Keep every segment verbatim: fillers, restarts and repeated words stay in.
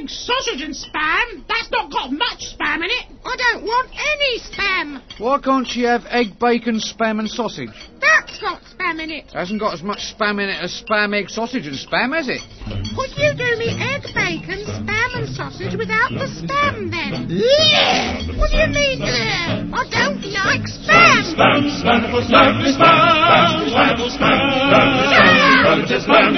egg, sausage and spam? That's not got much spam in it. I don't want any spam. Why can't she have egg, bacon, spam and sausage? That's got spam in it. Hasn't got as much spam in it as spam, egg, sausage and spam, has it? Could you do me egg, bacon, spam and sausage without the spam then? What do you mean, uh, I don't like spam. Spam, spam, spam, spam, spam, spam, spam, spam,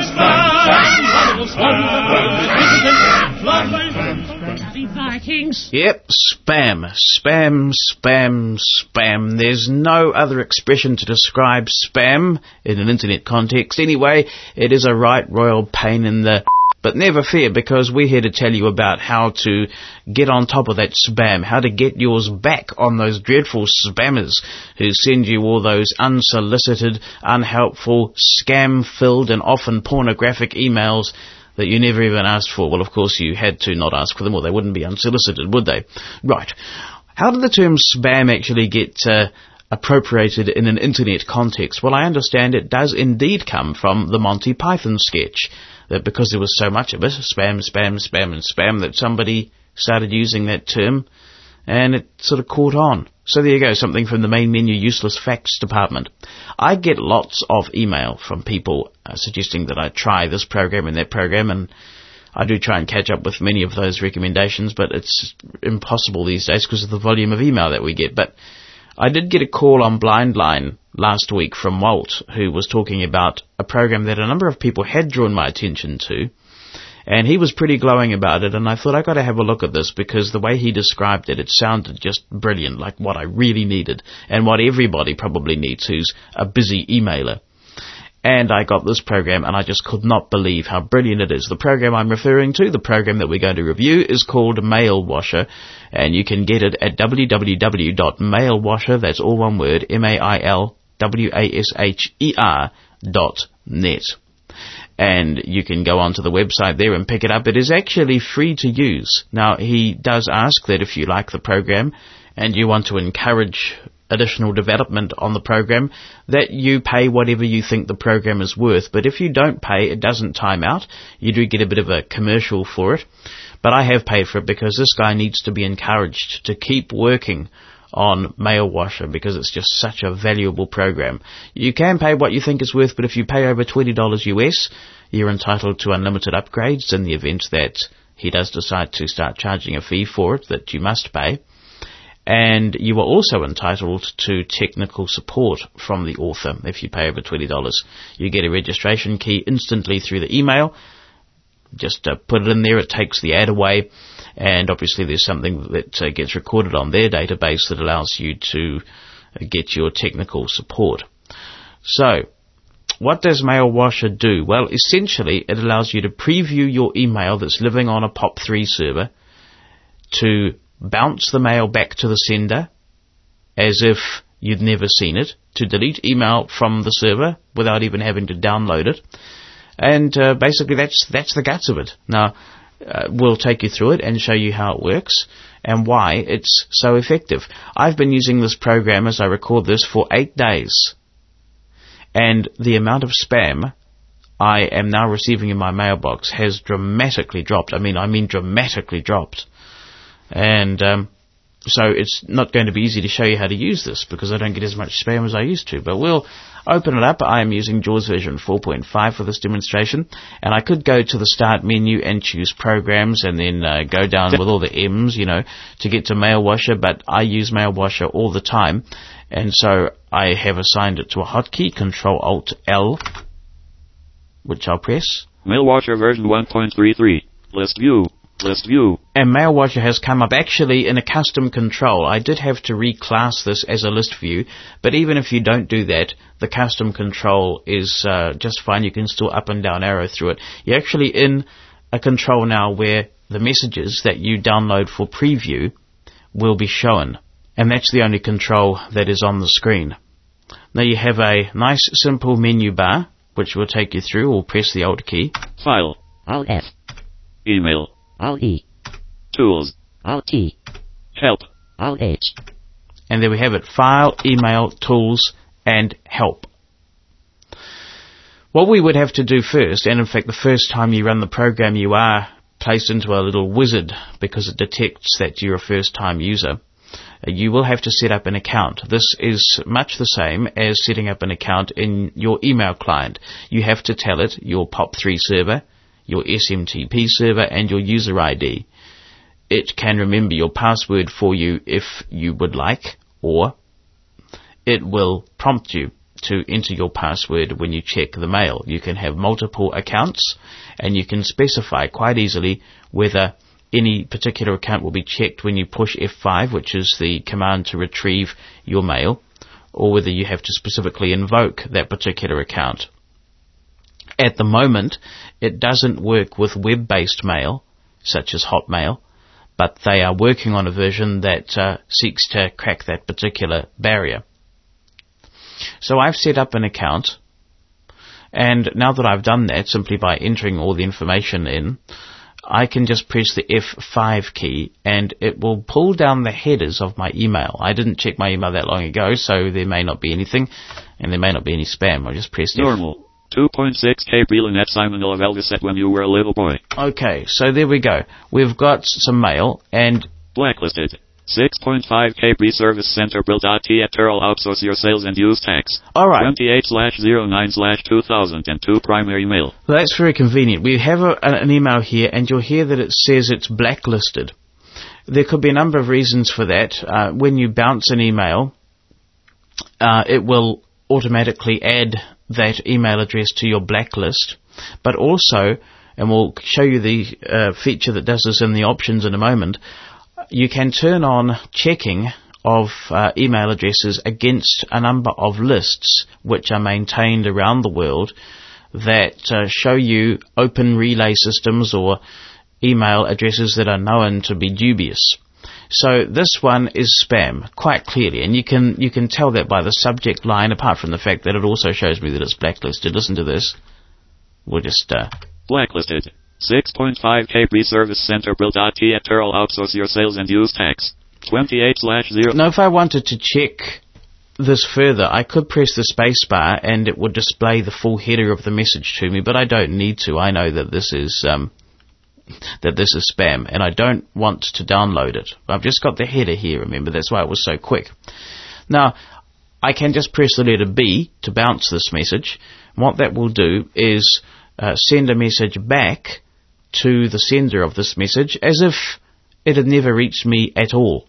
spam, Bloody Vikings. Yep, spam, spam, spam, spam. There's no other expression to describe spam in an internet context. Anyway, it is a right royal pain in the... But never fear, because we're here to tell you about how to get on top of that spam, how to get yours back on those dreadful spammers who send you all those unsolicited, unhelpful, scam-filled and often pornographic emails that you never even asked for. Well, of course, you had to not ask for them, or they wouldn't be unsolicited, would they? Right. How did the term spam actually get uh, appropriated in an internet context? Well, I understand it does indeed come from the Monty Python sketch, that because there was so much of it, spam, spam, spam and spam, that somebody started using that term, and it sort of caught on. So there you go, something from the main menu useless facts department. I get lots of email from people uh, suggesting that I try this program and that program, and I do try and catch up with many of those recommendations, but it's impossible these days because of the volume of email that we get. But I did get a call on Blind Line last week from Walt, who was talking about a program that a number of people had drawn my attention to, and he was pretty glowing about it, and I thought I got to have a look at this because the way he described it, it sounded just brilliant, like what I really needed, and what everybody probably needs who's a busy emailer. And I got this program, and I just could not believe how brilliant it is. The program I'm referring to, the program that we're going to review, is called Mail Washer, and you can get it at w w w dot mail washer, that's all one word, M A I L W A S H E R dot net. And you can go onto the website there and pick it up. It is actually free to use. Now, he does ask that if you like the program and you want to encourage additional development on the program, that you pay whatever you think the program is worth. But if you don't pay, it doesn't time out. You do get a bit of a commercial for it. But I have paid for it because this guy needs to be encouraged to keep working on Mail Washer because it's just such a valuable program. You can pay what you think it's worth, but if you pay over twenty dollars U S, you're entitled to unlimited upgrades in the event that he does decide to start charging a fee for it that you must pay. And you are also entitled to technical support from the author if you pay over twenty dollars. You get a registration key instantly through the email. Just uh, put it in there, it takes the ad away, and obviously there's something that uh, gets recorded on their database that allows you to uh, get your technical support. So, what does Mail Washer do? Well, essentially it allows you to preview your email that's living on a P O P three server, to bounce the mail back to the sender as if you'd never seen it, to delete email from the server without even having to download it. And uh, basically that's that's the guts of it. Now, uh, we'll take you through it and show you how it works and why it's so effective. I've been using this program as I record this for eight days. And the amount of spam I am now receiving in my mailbox has dramatically dropped. I mean, I mean dramatically dropped. And um, so it's not going to be easy to show you how to use this because I don't get as much spam as I used to. But we'll open it up. I am using JAWS version four point five for this demonstration. And I could go to the Start menu and choose Programs and then uh, go down with all the M's, you know, to get to Mail Washer. But I use Mail Washer all the time. And so I have assigned it to a hotkey, Control Alt L, which I'll press. Mail Washer version one point three three. List view. List view. And Mail Washer has come up actually in a custom control. I did have to reclass this as a list view, but even if you don't do that, the custom control is uh, just fine. You can still up and down arrow through it. You're actually in a control now where the messages that you download for preview will be shown. And that's the only control that is on the screen. Now you have a nice simple menu bar, which will take you through. We'll press the Alt key. File. Alt F. Email. Alt E. Tools. Alt T. Help. Alt H. And there we have it. File, Email, Tools, and Help. What we would have to do first, and in fact the first time you run the program you are placed into a little wizard because it detects that you're a first-time user. You will have to set up an account. This is much the same as setting up an account in your email client. You have to tell it your P O P three server, your S M T P server, and your user I D. It can remember your password for you if you would like, or it will prompt you to enter your password when you check the mail. You can have multiple accounts, and you can specify quite easily whether any particular account will be checked when you push F five, which is the command to retrieve your mail, or whether you have to specifically invoke that particular account. At the moment, it doesn't work with web-based mail, such as Hotmail, but they are working on a version that uh, seeks to crack that particular barrier. So I've set up an account, and now that I've done that, simply by entering all the information in, I can just press the F five key, and it will pull down the headers of my email. I didn't check my email that long ago, so there may not be anything, and there may not be any spam. I just pressed Normal. two point six K Breland Simon of Elvis said when you were a little boy. Okay, so there we go. We've got some mail, and Blacklisted. six point five K B Service Center Bill.T at Turl outsource your sales and use tax. Alright. twenty-eight slash oh nine slash two thousand two primary mail. Well, that's very convenient. We have a, an email here, and you'll hear that it says it's blacklisted. There could be a number of reasons for that. Uh, when you bounce an email, uh, it will automatically add that email address to your blacklist, but also, and we'll show you the uh, feature that does this in the options in a moment, you can turn on checking of uh, email addresses against a number of lists which are maintained around the world that uh, show you open relay systems or email addresses that are known to be dubious. So this one is spam, quite clearly, and you can you can tell that by the subject line, apart from the fact that it also shows me that it's blacklisted. Listen to this. We'll just... Uh, Blacklisted. six point five K B Service Center Bill.T at Turl outsource your sales and use tax. twenty-eight slash zero. Now, if I wanted to check this further, I could press the space bar and it would display the full header of the message to me, but I don't need to. I know that this is um, that this is spam, and I don't want to download it. I've just got the header here, remember, that's why it was so quick. Now, I can just press the letter B to bounce this message. What that will do is uh, send a message back to the sender of this message as if it had never reached me at all.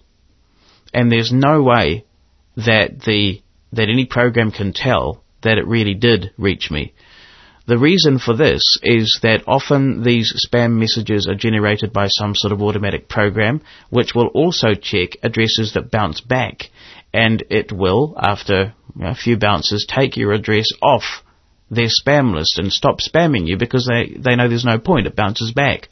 And there's no way that the that any program can tell that it really did reach me. The reason for this is that often these spam messages are generated by some sort of automatic program which will also check addresses that bounce back, and it will, after a few bounces, take your address off their spam list and stop spamming you because they, they know there's no point. It bounces back.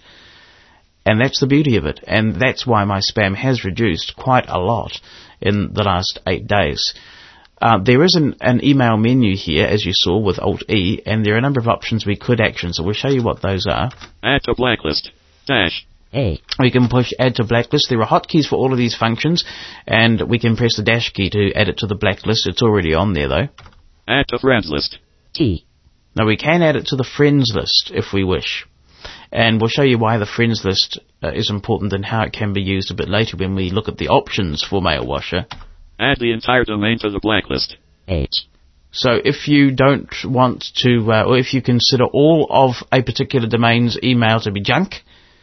And that's the beauty of it. And that's why my spam has reduced quite a lot in the last eight days. Uh, there is an, an email menu here, as you saw, with Alt-E, and there are a number of options we could action, so we'll show you what those are. Add to blacklist. Dash. A. We can push add to blacklist. There are hotkeys for all of these functions, and we can press the dash key to add it to the blacklist. It's already on there, though. Add to friends list. T. Now, we can add it to the friends list if we wish. And we'll show you why the friends list uh, is important and how it can be used a bit later when we look at the options for Mailwasher. Add the entire domain to the blacklist. H. So if you don't want to, uh, or if you consider all of a particular domain's email to be junk,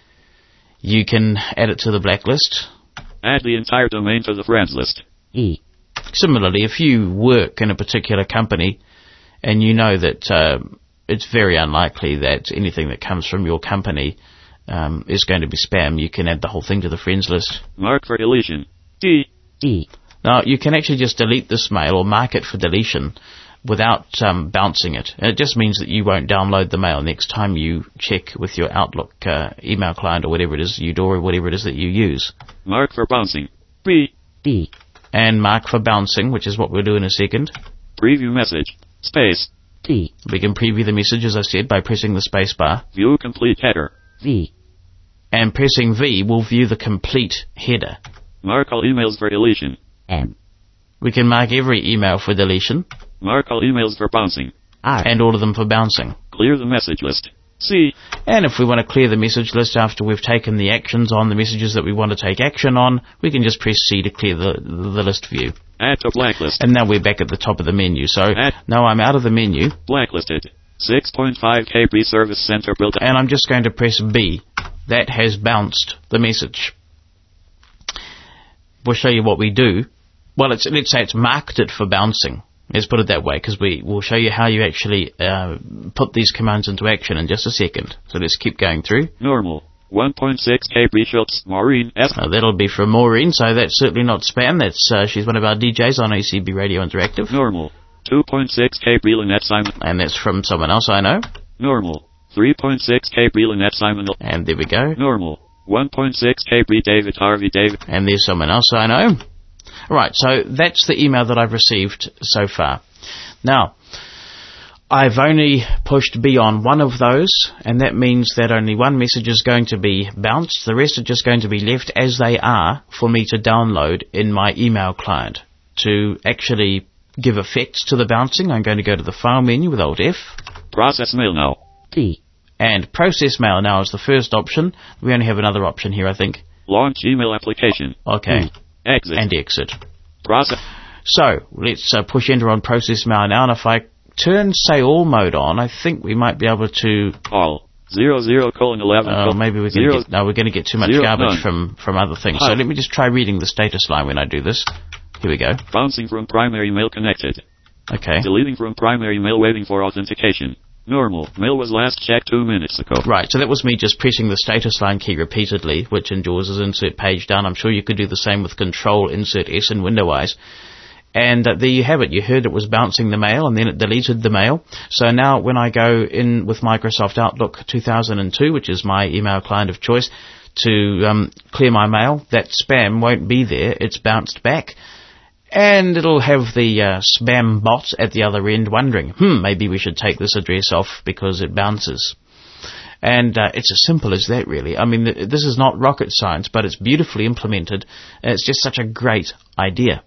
you can add it to the blacklist. Add the entire domain to the friends list. E. Similarly, if you work in a particular company and you know that uh, it's very unlikely that anything that comes from your company um, is going to be spam, you can add the whole thing to the friends list. Mark for deletion. D. D. Now, you can actually just delete this mail or mark it for deletion without um, bouncing it. And it just means that you won't download the mail next time you check with your Outlook uh, email client or whatever it is, Eudora, whatever it is that you use. Mark for bouncing. B. B. And mark for bouncing, which is what we'll do in a second. Preview message. Space. T. We can preview the message, as I said, by pressing the space bar. View complete header. V. And pressing V will view the complete header. Mark all emails for deletion. M. We can mark every email for deletion. Mark all emails for bouncing. R. And all of them for bouncing. Clear the message list. C. And if we want to clear the message list after we've taken the actions on the messages that we want to take action on, we can just press C to clear the, the list view. Add to blacklist. And now we're back at the top of the menu. So Add. now I'm out of the menu. Blacklisted. six point five K B Service Center built. And I'm just going to press B. That has bounced the message. We'll show you what we do. Well, it's, let's say it's marked it for bouncing. Let's put it that way, because we will show you how you actually uh, put these commands into action in just a second. So let's keep going through. Normal. one point six K B Schultz. Maureen S. Uh, that'll be from Maureen, so that's certainly not spam. That's uh, she's one of our D Js on A C B Radio Interactive. Normal. two point six K B Lynette Simon. And that's from someone else I know. Normal. three point six K B Lynette Simon. And there we go. Normal. one point six K B David Harvey David. And there's someone else I know. Right, so that's the email that I've received so far. Now, I've only pushed B on one of those, and that means that only one message is going to be bounced. The rest are just going to be left as they are for me to download in my email client. To actually give effects to the bouncing, I'm going to go to the File menu with Alt F. Process mail now. T. And Process Mail now is the first option. We only have another option here, I think. Launch email application. Okay. Hmm. Exit. And exit. Process. So, let's uh, push enter on Process Mail now, and if I turn Say All mode on, I think we might be able to... All. Zero, zero, colon, eleven. Oh, uh, maybe we're going to get... No, we're going to get too much zero, garbage none. from, from other things. Hi. So let me just try reading the status line when I do this. Here we go. Bouncing from primary mail connected. Okay. Deleting from primary mail waiting for authentication. Normal. Mail was last checked two minutes ago. Right, so that was me just pressing the status line key repeatedly, which endures as insert page done. I'm sure you could do the same with Control Insert S in Windows. And uh, there you have it. You heard it was bouncing the mail, and then it deleted the mail. So now when I go in with Microsoft Outlook two thousand two, which is my email client of choice, to um, clear my mail, that spam won't be there. It's bounced back. And it'll have the uh, spam bot at the other end wondering, hmm, maybe we should take this address off because it bounces. And uh, it's as simple as that, really. I mean, th- this is not rocket science, but it's beautifully implemented, and it's just such a great idea.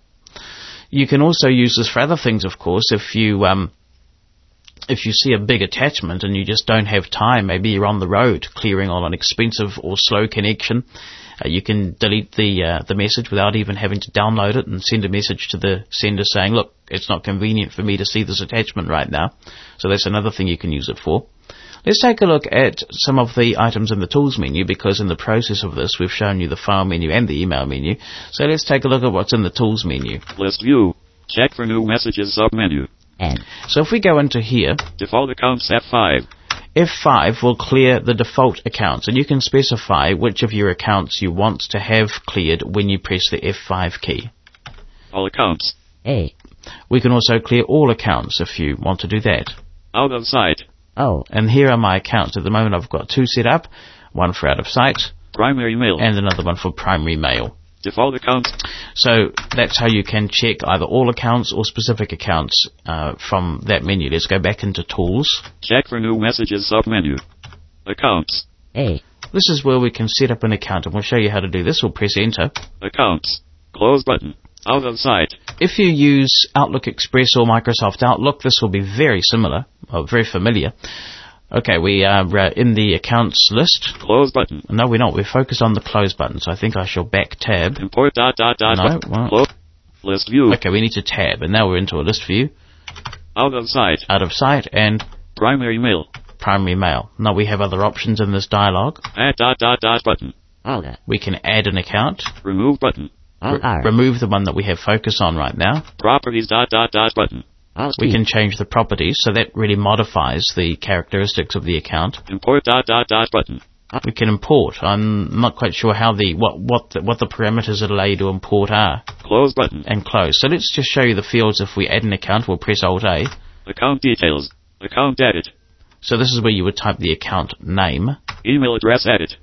You can also use this for other things, of course. If you um, if you see a big attachment and you just don't have time, maybe you're on the road clearing on an expensive or slow connection, Uh, you can delete the uh, the message without even having to download it and send a message to the sender saying, look, it's not convenient for me to see this attachment right now. So that's another thing you can use it for. Let's take a look at some of the items in the Tools menu, because in the process of this, we've shown you the File menu and the Email menu. So let's take a look at what's in the Tools menu. List view. Check for new messages submenu. N. So if we go into here, Default accounts F five. F five will clear the default accounts, and you can specify which of your accounts you want to have cleared when you press the F five key. All accounts. A. We can also clear all accounts if you want to do that. Out of sight. O. And here are my accounts. At the moment I've got two set up, one for out of sight, Primary mail. and another one for primary mail. Default accounts. So that's how you can check either all accounts or specific accounts uh, from that menu. Let's go back into Tools. Check for new messages submenu. Accounts. A. This is where we can set up an account, and we'll show you how to do this. We'll press Enter. Accounts. Close button. Out of sight. If you use Outlook Express or Microsoft Outlook, this will be very similar, or very familiar. Okay, we are uh, in the accounts list. Close button. No, we're not. We're focused on the close button, so I think I shall back tab. Import dot dot dot. No, button. well- Close. List view. Okay, we need to tab, and now we're into a list view. Out of sight. Out of sight and Primary mail. primary mail. Now we have other options in this dialog. Add dot dot dot button. Olga. We can add an account. Remove button. All R. Remove the one that we have focus on right now. Properties dot dot dot button. All We T. can change the properties, so that really modifies the characteristics of the account. Import dot dot dot button. We can import. I'm not quite sure how the what what the, what the parameters that allow you to import are. Close button. And close. So let's just show you the fields. If we add an account, we'll press Alt A. Account details. Account edit. So this is where you would type the account name. Email address edit.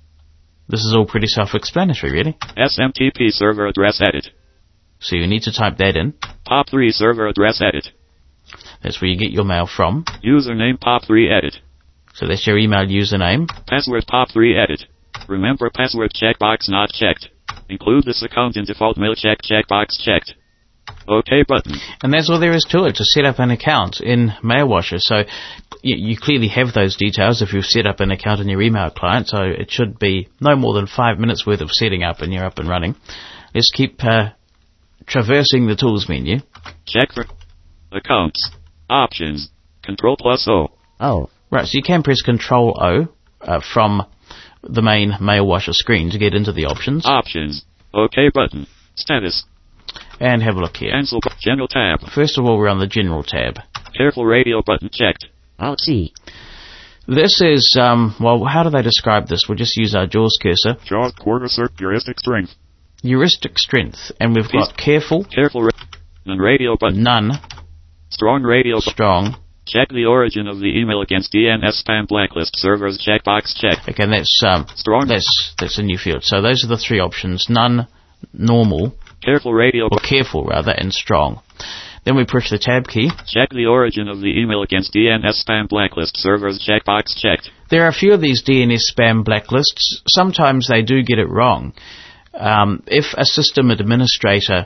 This is all pretty self-explanatory, really. S M T P server address edit. So you need to type that in. Pop three server address edit. That's where you get your mail from. Username pop three edit. So that's your email username. Password pop three edit. Remember password checkbox not checked. Include this account in default mail check checkbox checked. OK button. And that's all there is to it, to set up an account in Mailwasher. So you, you clearly have those details if you've set up an account in your email client, so it should be no more than five minutes worth of setting up and you're up and running. Let's keep uh, traversing the tools menu. Check for accounts. Options. Control plus O. O. Right, so you can press Control O uh, from the main Mail Washer screen to get into the options. Options. OK button. Status. And have a look here. Cancel. General tab. First of all, we're on the General tab. Careful radio button checked. Alt C. This is, um, well, how do they describe this? We'll just use our JAWS cursor. JAWS quarter circ heuristic strength. Heuristic strength. And we've got careful. Careful. Ra- and radio button. None. Strong radio button. Strong. Check the origin of the email against D N S spam blacklist servers. Checkbox checked. Okay, that's, um, Strong. That's, that's a new field. So those are the three options. None, normal, Careful radio or button. careful rather, and strong. Then we push the tab key. Check the origin of the email against D N S spam blacklist servers. Checkbox checked. There are a few of these D N S spam blacklists. Sometimes they do get it wrong. Um, if a system administrator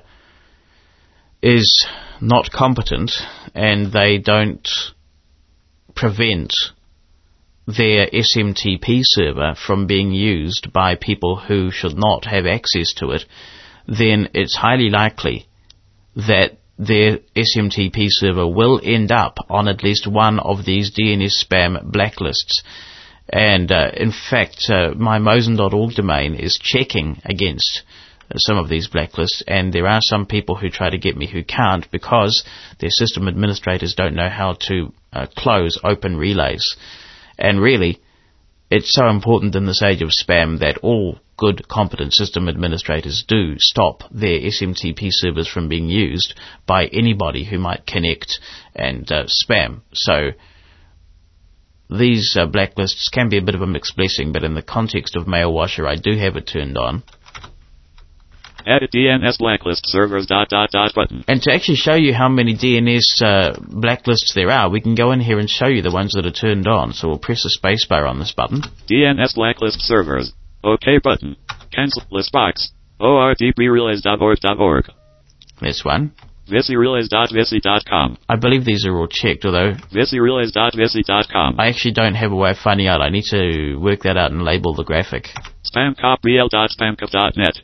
is not competent and they don't prevent their S M T P server from being used by people who should not have access to it, then it's highly likely that their S M T P server will end up on at least one of these D N S spam blacklists. And uh, in fact, uh, my mosen dot org domain is checking against uh, some of these blacklists, and there are some people who try to get me who can't because their system administrators don't know how to uh, close open relays. And really, it's so important in this age of spam that all good, competent system administrators do stop their S M T P servers from being used by anybody who might connect and uh, spam. So these uh, blacklists can be a bit of a mixed blessing, but in the context of Mail Washer, I do have it turned on. Edit D N S blacklist servers dot dot dot button. And to actually show you how many D N S uh, blacklists there are, we can go in here and show you the ones that are turned on. So we'll press the spacebar on this button. D N S blacklist servers. OK button. Cancel list box. O R D B relays dot org dot org. This one. Visi relays dot visi dot com. I believe these are all checked, although Visi relays dot visi dot com. I actually don't have a way of finding out. I need to work that out and label the graphic. Spamcop B L dot spamcop dot net.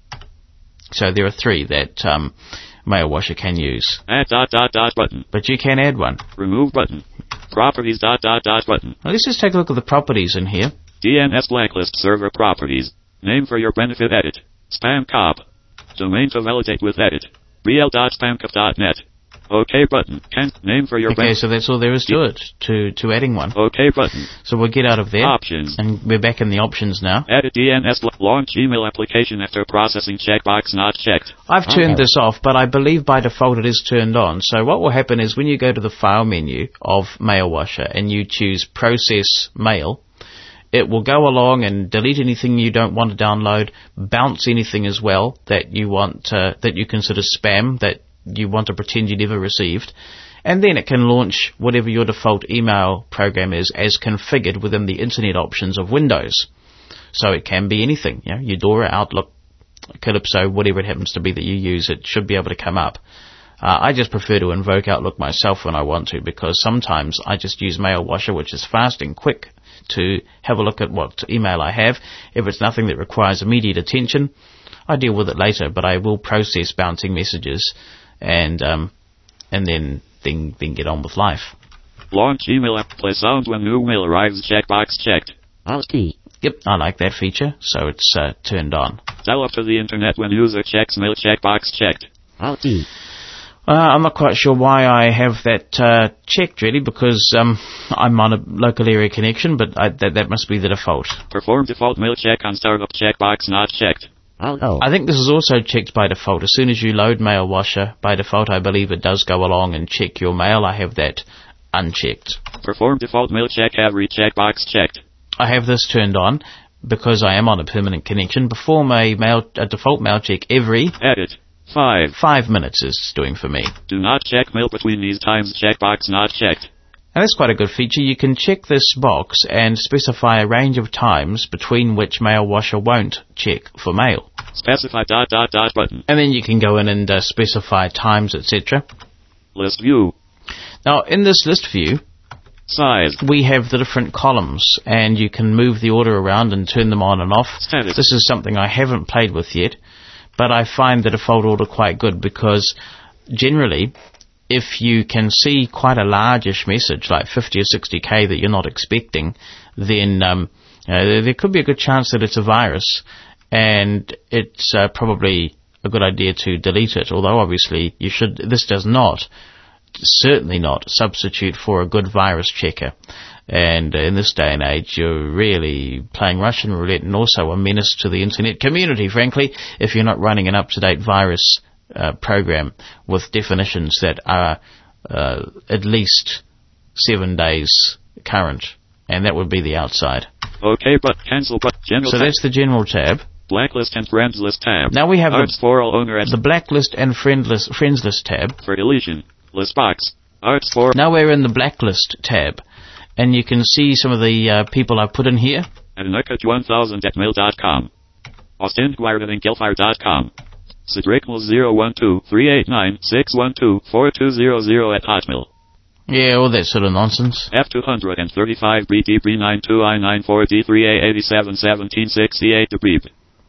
So there are three that um, Mail Washer can use. Add dot dot dot button. But you can add one. Remove button. Properties dot dot dot button. Well, let's just take a look at the properties in here. D N S blacklist server properties. Name for your benefit edit. Spamcop. Domain to validate with edit. B L dot spamcop dot net. OK button. Can name for your Okay, benefit. so that's all there is to it, to, to adding one. OK button. So we'll get out of there. Options. And we're back in the options now. Edit D N S. Launch email application after processing checkbox not checked. I've turned Okay. this off, but I believe by default it is turned on. So what will happen is when you go to the file menu of Mail Washer and you choose Process Mail, it will go along and delete anything you don't want to download, bounce anything as well that you want uh, that you consider spam, that you want to pretend you never received, and then it can launch whatever your default email program is as configured within the Internet options of Windows. So it can be anything, you know, Eudora, Outlook, Calypso, whatever it happens to be that you use, it should be able to come up. Uh, I just prefer to invoke Outlook myself when I want to, because sometimes I just use Mail Washer, which is fast and quick to have a look at what email I have. If it's nothing that requires immediate attention, I deal with it later, but I will process bouncing messages and um, and then, then then get on with life. Launch email app. Play sound when new mail arrives. Checkbox checked. Alt T. Yep, I like that feature, so it's uh, turned on. Dial up to the internet when user checks mail. Checkbox checked. Alt T. Uh, I'm not quite sure why I have that uh, checked, really, because um, I'm on a local area connection, but I, that, that must be the default. Perform default mail check on startup. Checkbox not checked. Alt O. I think this is also checked by default. As soon as you load Mail Washer, by default, I believe it does go along and check your mail. I have that unchecked. Perform default mail check every. Checkbox checked. I have this turned on because I am on a permanent connection. Perform a, mail, a default mail check every Edit. five. five minutes is doing for me. Do not check mail between these times. Checkbox not checked. And that's quite a good feature. You can check this box and specify a range of times between which Mail Washer won't check for mail. Specify dot dot dot button. And then you can go in and uh, specify times, et cetera. List view. Now, in this list view, Size. we have the different columns, and you can move the order around and turn them on and off. Status. This is something I haven't played with yet, but I find the default order quite good because generally, if you can see quite a largish message, like fifty or sixty K that you're not expecting, then um, uh, there could be a good chance that it's a virus, and it's uh, probably a good idea to delete it, although obviously you should. This does not, certainly not, substitute for a good virus checker. And in this day and age, you're really playing Russian roulette and also a menace to the internet community, frankly, if you're not running an up-to-date virus uh, program with definitions that are uh, at least seven days current. And that would be the outside. Okay, but cancel, but general So tab. that's the general tab. Blacklist and friends list tab. Now we have Arts the, for all owner at the blacklist and friend list, friends list tab. for deletion. List box. Arts for Now we're in the blacklist tab, and you can see some of the uh, people I've put in here. Anukat one thousand at mail dot com. Austin Guired and Killfire dot com. Cedric zero one two three eight nine six one two four two zero zero at Hotmail. Yeah, all that sort of nonsense. F two thirty-five B D B ninety-two I ninety-four D three A eighty-seven seventeen sixty-eight Debreb.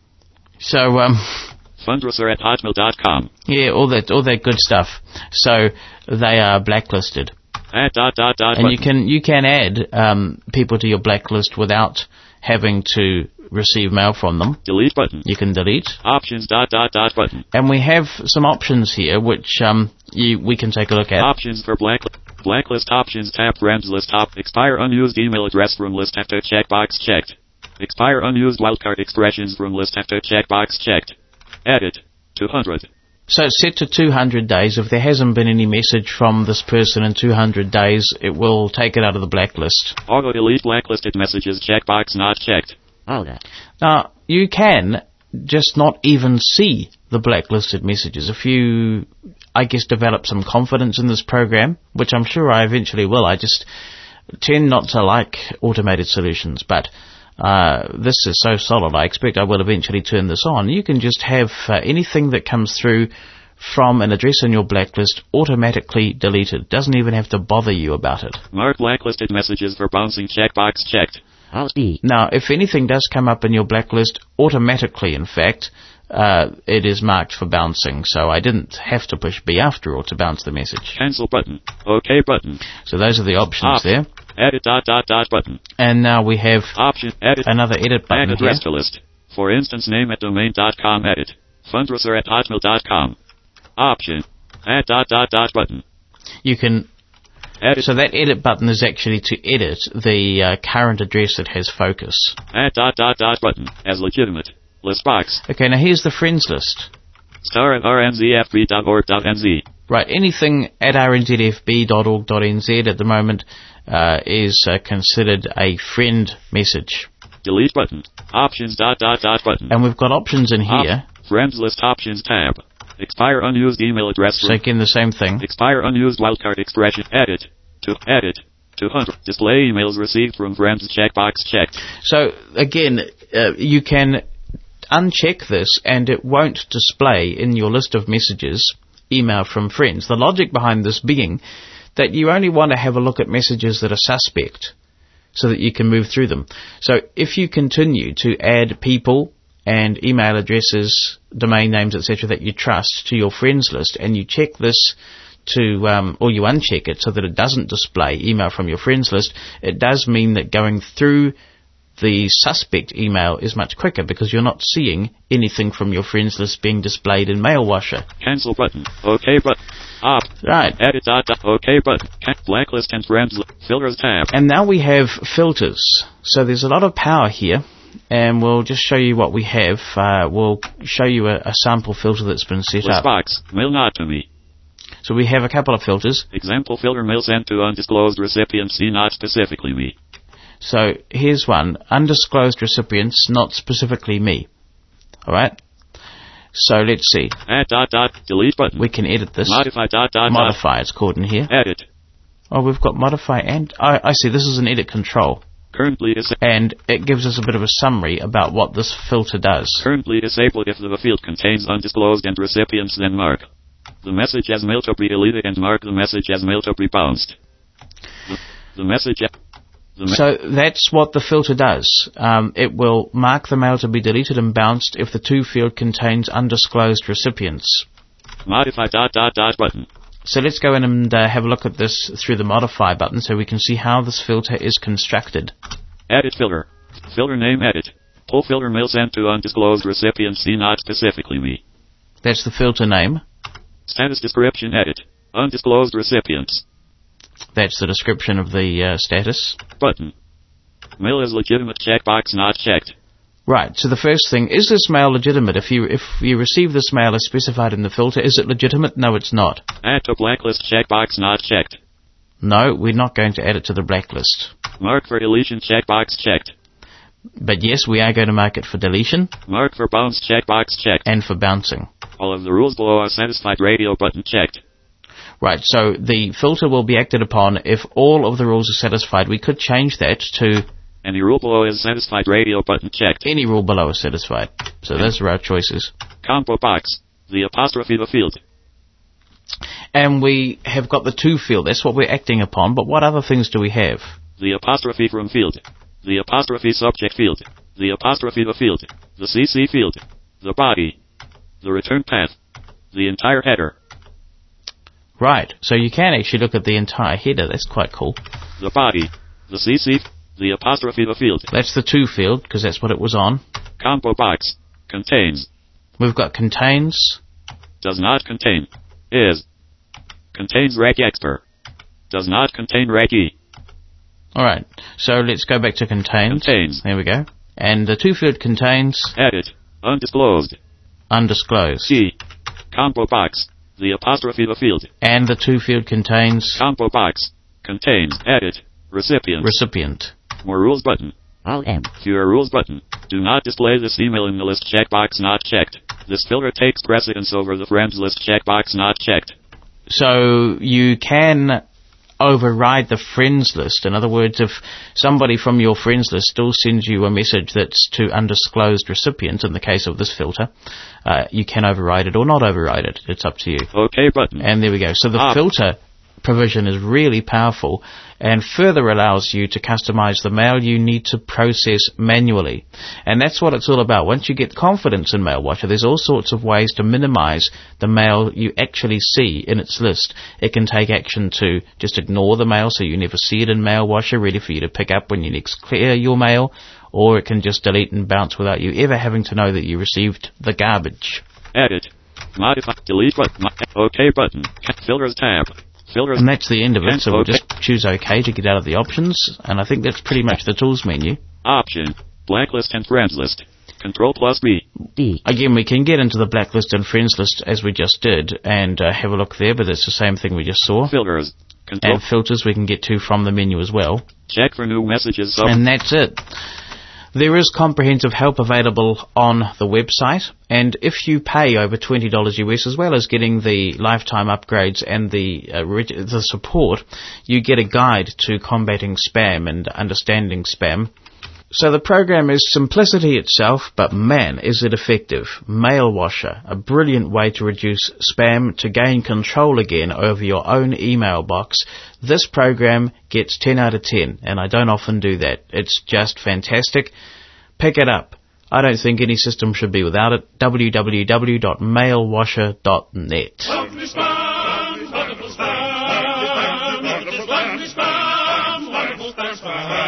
So, um, Fundraiser at hotmail dot com. yeah, all that, all that good stuff. So they are blacklisted, Add dot dot dot. and button. you can you can add um, people to your blacklist without having to receive mail from them. Delete button. You can delete, Options dot dot dot button. and we have some options here which um you we can take a look at. Options for black blacklist options tab friends list top expire unused email address from list after checkbox checked. Expire unused wildcard expressions from list after checkbox checked. Edit two hundred. So it's set to two hundred days. If there hasn't been any message from this person in two hundred days, it will take it out of the blacklist. Auto delete blacklisted messages checkbox not checked. Order. Now, you can just not even see the blacklisted messages. If you, I guess, develop some confidence in this program, which I'm sure I eventually will, I just tend not to like automated solutions, but uh, this is so solid, I expect I will eventually turn this on. You can just have uh, anything that comes through from an address in your blacklist automatically deleted. Doesn't even have to bother you about it. Mark blacklisted messages for bouncing checkbox checked. Alt D. Now, if anything does come up in your blacklist, automatically, in fact, uh, it is marked for bouncing. So I didn't have to push B after all to bounce the message. Cancel button. OK button. So those are the options Op. there. Edit dot dot dot button. And now we have Option edit. another edit Add button here. address to list. For instance, name at domain dot com edit. Fundraiser at hotmail dot com. Option. Add dot dot dot button. You can. Edit. So that edit button is actually to edit the uh, current address that has focus. Add dot dot dot button. As legitimate. List box. Okay, now here's the friends list. Star at r n z f b dot org dot n z. Right, anything at r n z f b dot org dot n z at the moment uh, is uh, considered a friend message. Delete button. Options dot dot dot button. And we've got options in here. Op- Friends list options tab. Expire unused email address. So again, the same thing. Expire unused wildcard expression. Edit. To edit. two hundred. Display emails received from friends checkbox checked. So again, uh, you can uncheck this and it won't display in your list of messages email from friends. The logic behind this being that you only want to have a look at messages that are suspect so that you can move through them. So if you continue to add people and email addresses, domain names, et cetera that you trust to your friends list, and you check this to, um, or you uncheck it so that it doesn't display email from your friends list, it does mean that going through the suspect email is much quicker because you're not seeing anything from your friends list being displayed in Mailwasher. Cancel button. OK button. Op. Right. Edit dot dot. OK button. Can- blacklist and friends li- filters tab. And now we have filters. So there's a lot of power here, and we'll just show you what we have. Uh, we'll show you a, a sample filter that's been set List up. box. Mail not to me. So we have a couple of filters. Example filter mail sent to undisclosed recipients. See not specifically me. So here's one. Undisclosed recipients, not specifically me. Alright? So let's see. Add dot dot. Delete button. We can edit this. Modify dot dot dot. Modify, it's called in here. Edit. Oh, we've got modify and... I, I see, this is an edit control. Currently is And it gives us a bit of a summary about what this filter does. currently disabled if the field contains undisclosed and recipients, then mark the message as mail to be deleted and mark the message as mail to be bounced. The message... The me- So that's what the filter does. Um, it will mark the mail to be deleted and bounced if the to field contains undisclosed recipients. Modify dot dot dot button. So let's go in and uh, have a look at this through the modify button so we can see how this filter is constructed. Edit filter. Filter name edit. Pull filter mail sent to undisclosed recipients, see not specifically me. That's the filter name. Status description edit. Undisclosed recipients. That's the description of the uh, status. Button. Mail is legitimate, checkbox not checked. Right, so the first thing, is this mail legitimate? If you if you receive this mail as specified in the filter, is it legitimate? No, it's not. Add to blacklist, checkbox not checked. No, we're not going to add it to the blacklist. Mark for deletion, checkbox checked. But yes, we are going to mark it for deletion. Mark for bounce, checkbox checked. And for bouncing. All of the rules below are satisfied, radio button checked. Right, so the filter will be acted upon if all of the rules are satisfied. We could change that to... Any rule below is satisfied, radio button checked. Any rule below is satisfied. So those are our choices. Combo box. The apostrophe the field. And we have got the to field. That's what we're acting upon. But what other things do we have? The apostrophe from field. The apostrophe subject field. The apostrophe the field. The C C field. The body. The return path. The entire header. Right, so you can actually look at the entire header. That's quite cool. The body. The C C. The apostrophe the field. That's the to field, because that's what it was on. Combo box. Contains. We've got contains. Does not contain. Is. Contains regexpr. Does not contain reg-e. Alright, so let's go back to contains. Contains. There we go. And the to field contains... Edit. Undisclosed. Undisclosed. C. Combo box. The apostrophe the field. And the to field contains... Combo box. Contains. Edit. Recipient. Recipient. More rules button. All M. Fewer rules button. Do not display this email in the list, checkbox not checked. This filter takes precedence over the friends list, checkbox not checked. So you can override the friends list. In other words, if somebody from your friends list still sends you a message that's to undisclosed recipient, in the case of this filter, uh, you can override it or not override it. It's up to you. OK button. And there we go. So the Up. filter provision is really powerful and further allows you to customize the mail you need to process manually. And that's what it's all about. Once you get confidence in MailWatcher, there's all sorts of ways to minimize the mail you actually see in its list. It can take action to just ignore the mail so you never see it in MailWatcher, ready for you to pick up when you next clear your mail, or it can just delete and bounce without you ever having to know that you received the garbage. Edit. Modify. Delete button. OK button. Filters tab. Filters. And that's the end of it, so we'll OK. just choose OK to get out of the options, and I think that's pretty much the tools menu. Option. Blacklist and friends list. Control plus B. D. Again, we can get into the blacklist and friends list as we just did, and uh, have a look there, but it's the same thing we just saw. Filters. Control. And filters we can get to from the menu as well. Check for new messages. Sub- And that's it. There is comprehensive help available on the website, and if you pay over twenty dollars U S as well as getting the lifetime upgrades and the uh, reg- the support, you get a guide to combating spam and understanding spam. So the program is simplicity itself, but man, is it effective. MailWatcher, a brilliant way to reduce spam, to gain control again over your own email box. This program gets ten out of ten, and I don't often do that. It's just fantastic. Pick it up. I don't think any system should be without it. w w w dot mailwasher dot net. Lovely spam, wonderful spam, wonderful spam, spam, wonderful spam, spam.